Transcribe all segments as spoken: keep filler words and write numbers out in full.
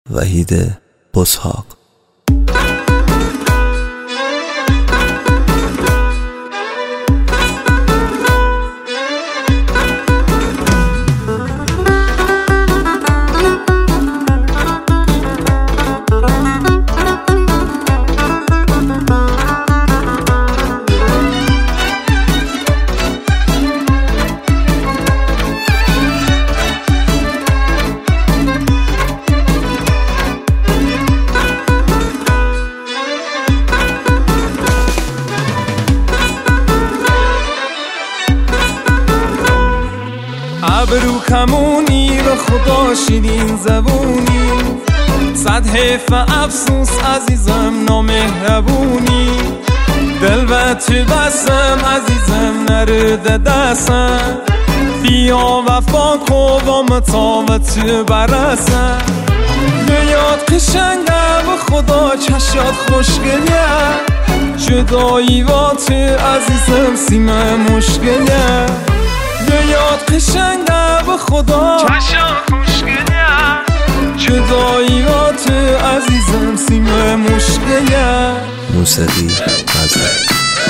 وحید بزهاق. ابرو کمونی به خدا شیرین زبونی، صد حیف افسوس عزیزم نامهربونی. دل و تو بسم عزیزم نرده دستم، بیا وفا کو با متا و تو برسم. بیاد قشنگه به خدا چشات خوشگلیه، جدایی با تو عزیزم سیمه مشکلیه. بیاد قشنگه به خدا چشم خوشگلیه، جدایی با تو عزیزم سیمه مشکلیه. موسیقی غزل.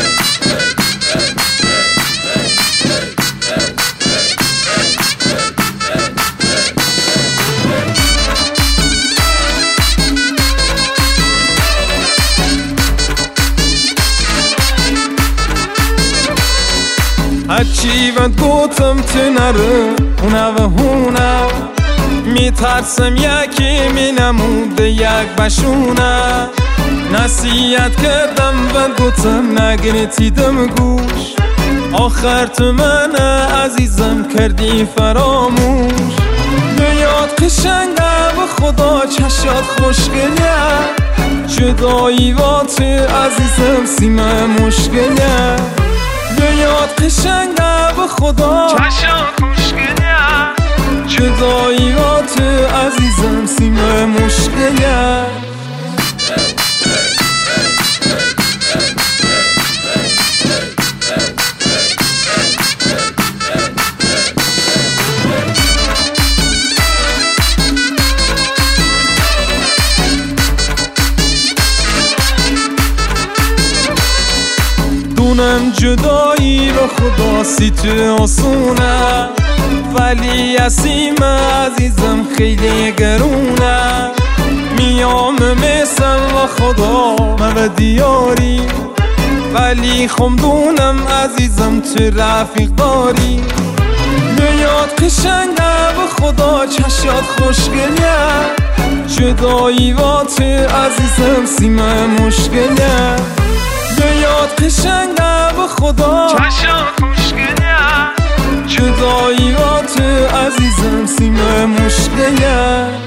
هرچی بد گوتم تو نره هونه و هونه، میترسم یکی می نموده یک بشونه. نصیحت کردم و گوتم نگرتیدم گوش، آخر تو من عزیزم کردی فراموش. بیاد قشنگه به خدا چشات خوشگلیه، جدایی با تو عزیزم سیمه مشکلیه. بیاد قشنگه به خدا چشم خوشگلیه، جدایی با تو عزیزم سیمه مشکلیه. دونم جدایی به خدا سی تو آسونه، ولی اسیم عزیزم خیلی گرونه. میام میسم و خدا من دیاری، ولی خمدونم عزیزم تو رفیق داری. بیاد قشنگه به خدا چشات خوشگلیه، جدایی با تو عزیزم سیمه مشکلیه. بیاد قشنگه به خدا چشم خوشگلیه، جدایی با تو عزیزم سیمه مشکلیه.